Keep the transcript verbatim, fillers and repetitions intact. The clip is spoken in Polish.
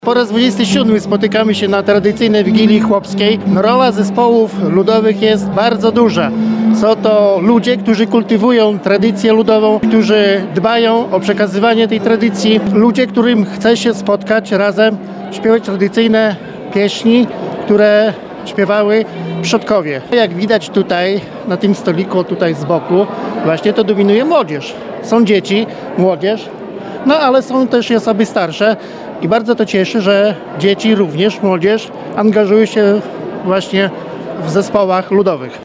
Po raz dwudziesty siódmy spotykamy się na tradycyjnej Wigilii Chłopskiej. Rola zespołów ludowych jest bardzo duża. Są to ludzie, którzy kultywują tradycję ludową, którzy dbają o przekazywanie tej tradycji. Ludzie, którym chce się spotkać razem, śpiewać tradycyjne pieśni, które śpiewały przodkowie. Jak widać tutaj, na tym stoliku, tutaj z boku, właśnie to dominuje młodzież. Są dzieci, młodzież, no ale są też i osoby starsze. I bardzo to cieszy, że dzieci, również młodzież, angażują się właśnie w zespołach ludowych.